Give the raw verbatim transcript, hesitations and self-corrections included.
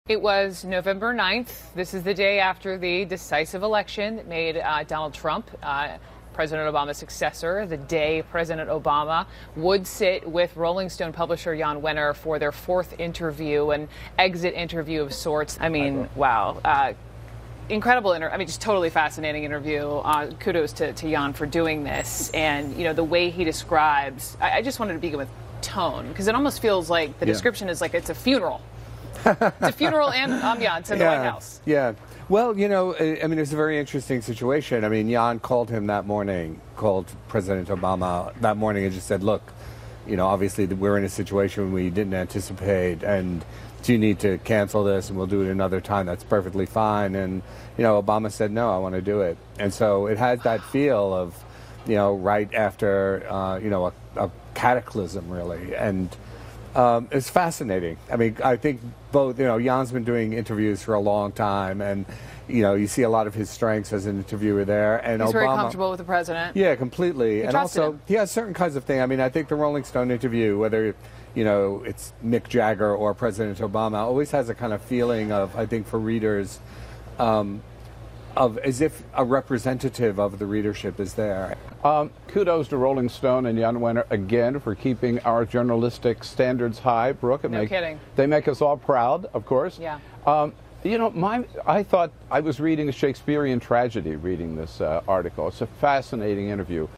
It was November ninth. This is the day after the decisive election that made uh, Donald Trump uh, President Obama's successor, the day President Obama would sit with Rolling Stone publisher Jan Wenner for their fourth interview, an exit interview of sorts. I mean, wow. Uh, Incredible, inter- I mean, just totally fascinating interview. Uh, kudos to, to Jan for doing this. And, you know, the way he describes, I, I just wanted to begin with tone, because it almost feels like the yeah. description is like it's a funeral. It's a funeral and ambiance in the yeah, White House. Yeah. Well, you know, I mean, it's a very interesting situation. I mean, Jan called him that morning, called President Obama that morning and just said, look, you know, obviously we're in a situation we didn't anticipate, and do you need to cancel this and we'll do it another time? That's perfectly fine. And, you know, Obama said, no, I want to do it. And so it has that feel of, you know, right after, uh, you know, a, a cataclysm, really. And Um, it's fascinating. I mean, I think both, you know, Jan's been doing interviews for a long time, and, you know, you see a lot of his strengths as an interviewer there. And He's Obama, very comfortable with the president. Yeah, completely. He and also, him. he has certain kinds of things. I mean, I think the Rolling Stone interview, whether, you know, it's Mick Jagger or President Obama, always has a kind of feeling of, I think, for readers, um, of as if a representative of the readership is there. Um, kudos to Rolling Stone and Jan Wenner again for keeping our journalistic standards high, Brooke. No make, kidding. They make us all proud, of course. Yeah. Um, you know, my, I thought I was reading a Shakespearean tragedy reading this uh, article. It's a fascinating interview.